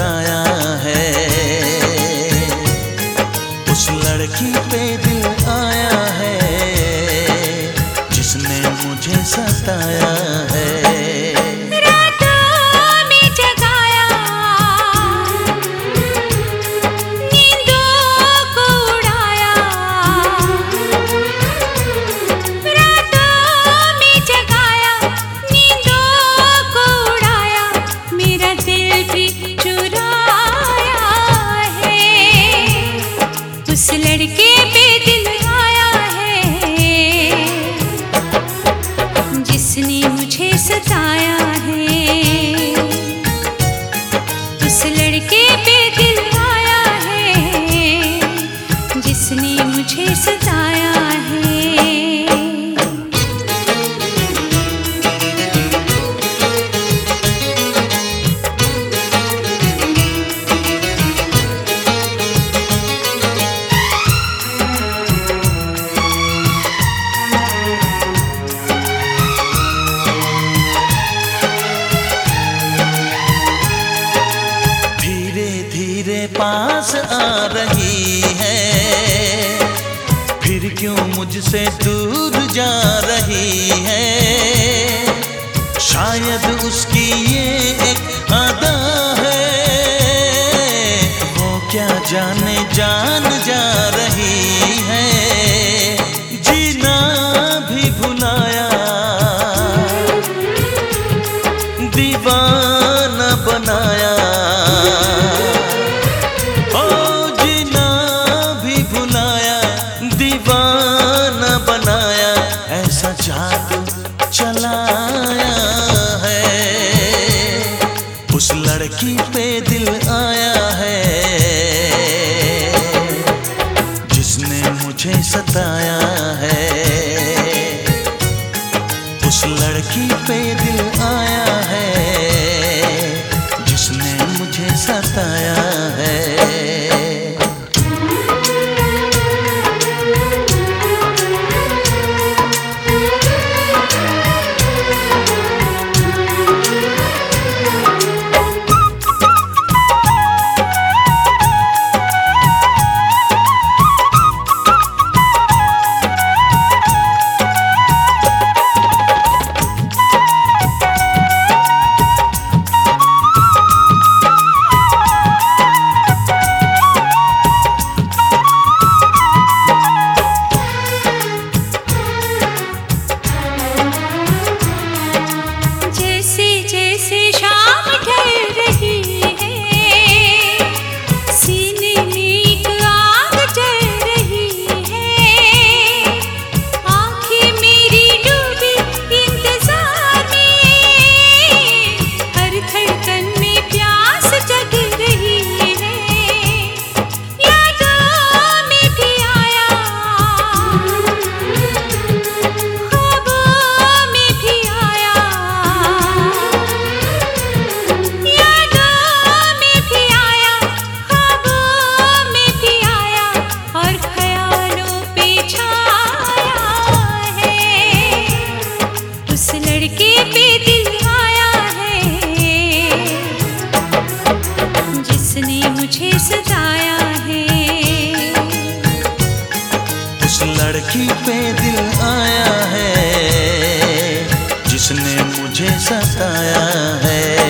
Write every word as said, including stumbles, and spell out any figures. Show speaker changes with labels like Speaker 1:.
Speaker 1: सताया है। उस लड़की पे दिल आया है जिसने मुझे सताया है।
Speaker 2: उस लड़के पे दिल आया है जिसने मुझे सताया है। उस लड़के पे दिल आया है जिसने मुझे सताया है।
Speaker 1: पास आ रही है फिर क्यों मुझसे दूर जा रही है। शायद उसकी ये एक अदा है, वो क्या जाने जान जा रही है। जीना भी भुलाया, दीवाना बनाया। जादू चलाया है, उस लड़की पे दिल आया है जिसने मुझे सताया है। उस लड़की पे दिल आया है जिसने मुझे सताया है। लड़की पे दिल आया है जिसने मुझे सताया है।